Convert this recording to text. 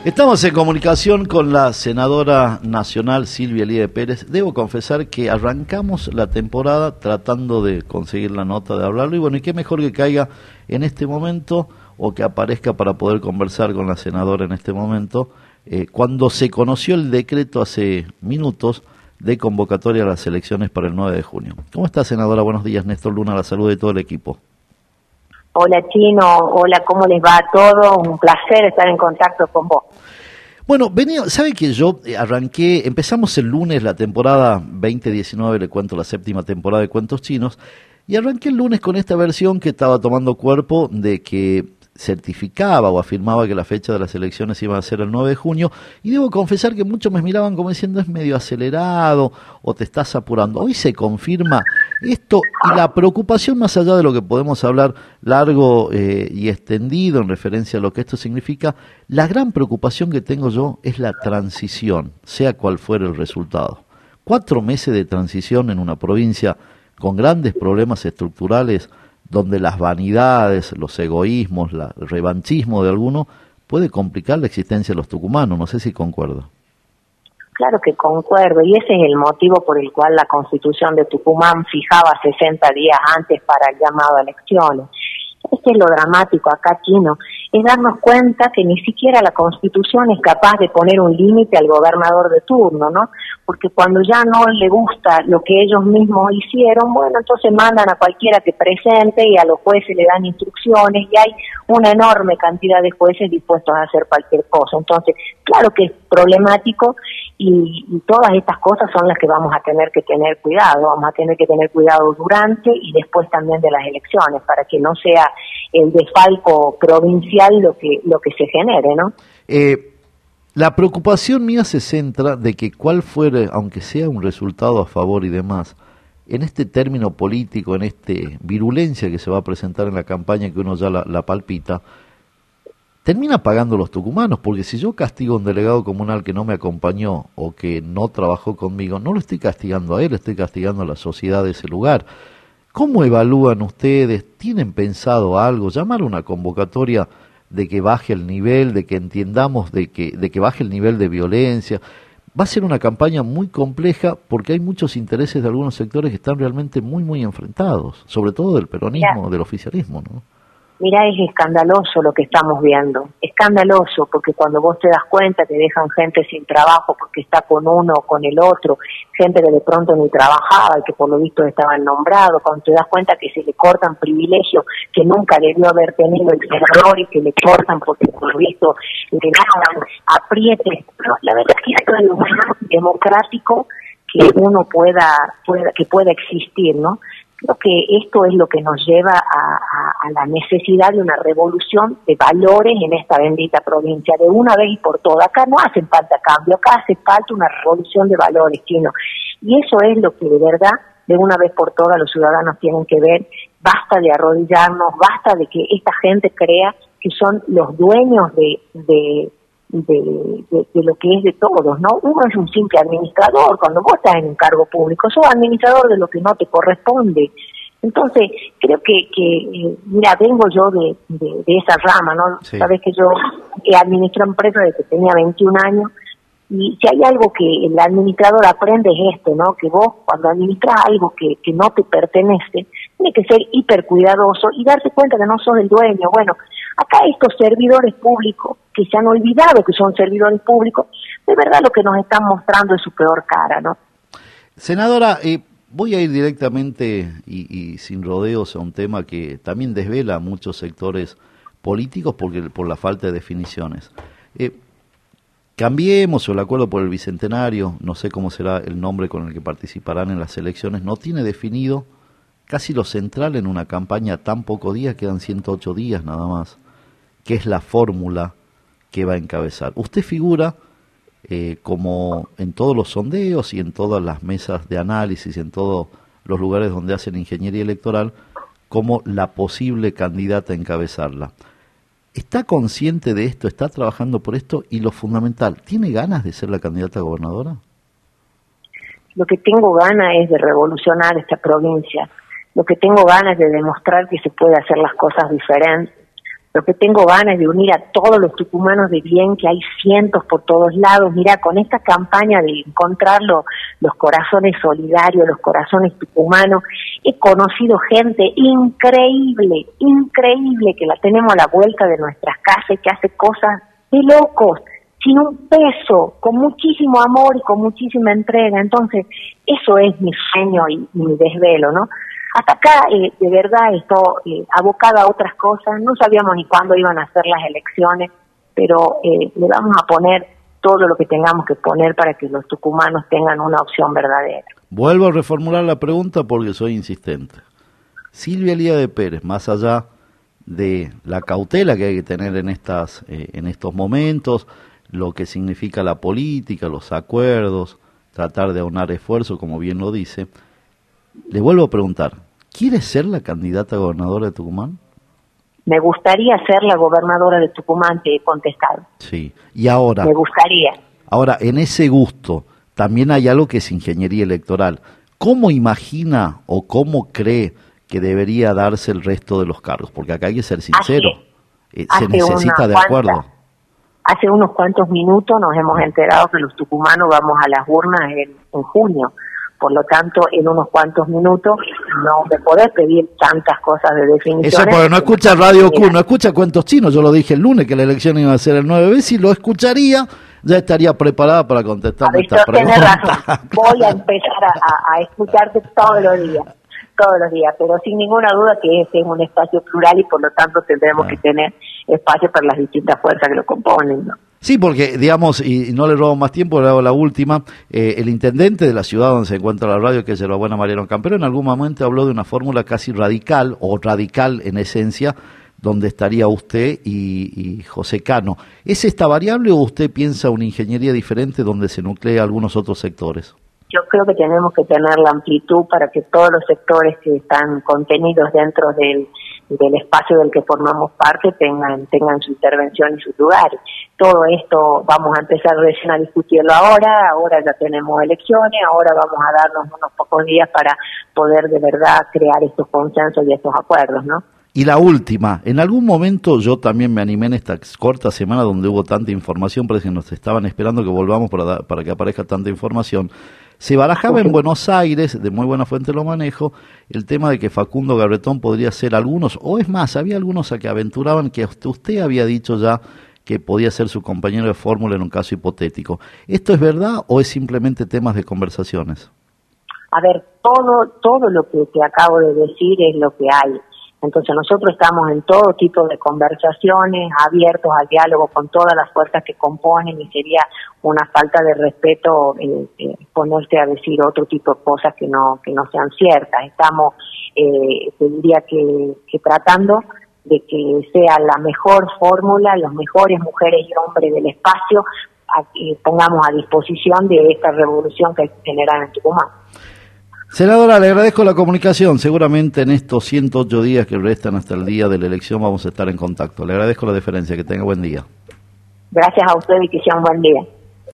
Estamos en comunicación con la senadora nacional Silvia Elías Pérez. Debo confesar que arrancamos la temporada tratando de conseguir la nota de hablarlo y bueno, y qué mejor que caiga en este momento o que aparezca para poder conversar con la senadora en este momento, cuando se conoció el decreto hace minutos de convocatoria a las elecciones para el 9 de junio. ¿Cómo está, senadora? Buenos días. Néstor Luna, la salud de todo el equipo. Hola, Chino. Hola, ¿cómo les va a todos? Un placer estar en contacto con vos. Bueno, sabe que yo empezamos el lunes la temporada 2019, le cuento la séptima temporada de Cuentos Chinos, y arranqué el lunes con esta versión que estaba tomando cuerpo de que certificaba o afirmaba que la fecha de las elecciones iba a ser el 9 de junio, y debo confesar que muchos me miraban como diciendo es medio acelerado o te estás apurando. Hoy se confirma esto y la preocupación, más allá de lo que podemos hablar largo y extendido en referencia a lo que esto significa, la gran preocupación que tengo yo es la transición, sea cual fuera el resultado. 4 meses de transición en una provincia con grandes problemas estructurales, donde las vanidades, los egoísmos, el revanchismo de alguno puede complicar la existencia de los tucumanos. No sé si concuerdo. Claro que concuerdo, y ese es el motivo por el cual la Constitución de Tucumán fijaba 60 días antes para el llamado a elecciones. Este es lo dramático acá, Chino, es darnos cuenta que ni siquiera la Constitución es capaz de poner un límite al gobernador de turno, ¿no? Porque cuando ya no le gusta lo que ellos mismos hicieron, bueno, entonces mandan a cualquiera que presente y a los jueces le dan instrucciones y hay una enorme cantidad de jueces dispuestos a hacer cualquier cosa. Entonces, claro que es problemático y todas estas cosas son las que vamos a tener que tener cuidado. Vamos a tener que tener cuidado durante y después también de las elecciones para que no sea el desfalco provincial lo que se genere, ¿no? La preocupación mía se centra de que cuál fuere, aunque sea un resultado a favor y demás, en este término político, en este virulencia que se va a presentar en la campaña que uno ya la palpita, termina pagando los tucumanos, porque si yo castigo a un delegado comunal que no me acompañó o que no trabajó conmigo, no lo estoy castigando a él, estoy castigando a la sociedad de ese lugar. ¿Cómo evalúan ustedes? ¿Tienen pensado algo? ¿Llamar a una convocatoria de que baje el nivel, de que entendamos de que baje el nivel de violencia? Va a ser una campaña muy compleja porque hay muchos intereses de algunos sectores que están realmente muy, muy enfrentados, sobre todo del peronismo, del oficialismo, ¿no? Mira, es escandaloso lo que estamos viendo, escandaloso, porque cuando vos te das cuenta que dejan gente sin trabajo porque está con uno o con el otro, gente que de pronto ni trabajaba y que por lo visto estaban nombrados, cuando te das cuenta que se le cortan privilegios que nunca debió haber tenido el senador y que le cortan porque por lo visto le dan aprietes. No, la verdad es que esto es lo más democrático que uno pueda existir, ¿no? Creo que esto es lo que nos lleva a la necesidad de una revolución de valores en esta bendita provincia, de una vez y por todas. Acá no hace falta cambio, acá hace falta una revolución de valores, Chino. Y eso es lo que de verdad, de una vez por todas, los ciudadanos tienen que ver. Basta de arrodillarnos, basta de que esta gente crea que son los dueños de lo que es de todos, ¿no? Uno es un simple administrador. Cuando vos estás en un cargo público, sos administrador de lo que no te corresponde. Entonces, creo que mira, vengo yo de esa rama, ¿no? Sí. Sabes que yo administré empresas desde que tenía 21 años, y si hay algo que el administrador aprende es esto, ¿no? Que vos, cuando administras algo que no te pertenece, tiene que ser hiper cuidadoso y darse cuenta que no sos el dueño. Bueno, acá estos servidores públicos, que se han olvidado que son servidores públicos, de verdad lo que nos están mostrando es su peor cara, ¿no? Senadora, voy a ir directamente y sin rodeos a un tema que también desvela a muchos sectores políticos por la falta de definiciones. Cambiemos, o el acuerdo por el Bicentenario, no sé cómo será el nombre con el que participarán en las elecciones, no tiene definido casi lo central en una campaña tan poco días, quedan 108 días nada más, que es la fórmula que va a encabezar. Usted figura como en todos los sondeos y en todas las mesas de análisis, en todos los lugares donde hacen ingeniería electoral, como la posible candidata a encabezarla. ¿Está consciente de esto? ¿Está trabajando por esto? Y lo fundamental, ¿tiene ganas de ser la candidata a gobernadora? Lo que tengo ganas es de revolucionar esta provincia. Lo que tengo ganas es de demostrar que se puede hacer las cosas diferentes. Lo que tengo ganas es de unir a todos los tucumanos de bien, que hay cientos por todos lados. Mira, con esta campaña de encontrar los corazones solidarios, los corazones tucumanos, he conocido gente increíble, que la tenemos a la vuelta de nuestras casas, que hace cosas de locos, sin un peso, con muchísimo amor y con muchísima entrega. Entonces, eso es mi sueño y mi desvelo, ¿no? Hasta acá, de verdad, estoy abocada a otras cosas. No sabíamos ni cuándo iban a ser las elecciones, pero le vamos a poner todo lo que tengamos que poner para que los tucumanos tengan una opción verdadera. Vuelvo a reformular la pregunta porque soy insistente. Silvia Elías Pérez, más allá de la cautela que hay que tener en estos momentos, lo que significa la política, los acuerdos, tratar de aunar esfuerzos, como bien lo dice, le vuelvo a preguntar, ¿quiere ser la candidata a gobernadora de Tucumán? Me gustaría ser la gobernadora de Tucumán, te he contestado. Sí, y ahora... Me gustaría. Ahora, en ese gusto, también hay algo que es ingeniería electoral. ¿Cómo imagina o cómo cree que debería darse el resto de los cargos? Porque acá hay que ser sincero, se necesita de acuerdo. Hace unos cuantos minutos nos hemos enterado que los tucumanos vamos a las urnas en junio. Por lo tanto, en unos cuantos minutos no me podés pedir tantas cosas de definición. Eso porque no escucha Radio Q, no escucha Cuentos Chinos. Yo lo dije el lunes que la elección iba a ser el 9 de si lo escucharía, ya estaría preparada para contestarme esta pregunta. Tenés razón. Voy a empezar a escucharte todos los días, pero sin ninguna duda que este es un espacio plural y por lo tanto tendremos que tener espacio para las distintas fuerzas que lo componen, ¿no? Sí, porque, digamos, y no le robo más tiempo, le hago la última, el intendente de la ciudad donde se encuentra la radio, que es la buena Mariano Campero, en algún momento habló de una fórmula casi radical, o radical en esencia, donde estaría usted y José Cano. ¿Es esta variable o usted piensa una ingeniería diferente donde se nuclea algunos otros sectores? Yo creo que tenemos que tener la amplitud para que todos los sectores que están contenidos dentro del espacio del que formamos parte tengan su intervención y sus lugares. Todo esto vamos a empezar recién a discutirlo ahora ya tenemos elecciones, ahora vamos a darnos unos pocos días para poder de verdad crear estos consensos y estos acuerdos, ¿no? Y la última, en algún momento yo también me animé en esta corta semana donde hubo tanta información, parece que nos estaban esperando que volvamos para que aparezca tanta información. Se barajaba en Buenos Aires, de muy buena fuente lo manejo, el tema de que Facundo Gabretón podría ser algunos, o es más, había algunos a que aventuraban que usted había dicho ya que podía ser su compañero de fórmula en un caso hipotético. ¿Esto es verdad o es simplemente temas de conversaciones? A ver, todo lo que te acabo de decir es lo que hay. Entonces nosotros estamos en todo tipo de conversaciones, abiertos al diálogo con todas las fuerzas que componen y sería una falta de respeto ponerse a decir otro tipo de cosas que no sean ciertas. Estamos, te diría que tratando de que sea la mejor fórmula, las mejores mujeres y hombres del espacio, pongamos a disposición de esta revolución que generan en Tucumán. Senadora, le agradezco la comunicación. Seguramente en estos 108 días que restan hasta el día de la elección vamos a estar en contacto. Le agradezco la deferencia. Que tenga buen día. Gracias a usted y que sea un buen día.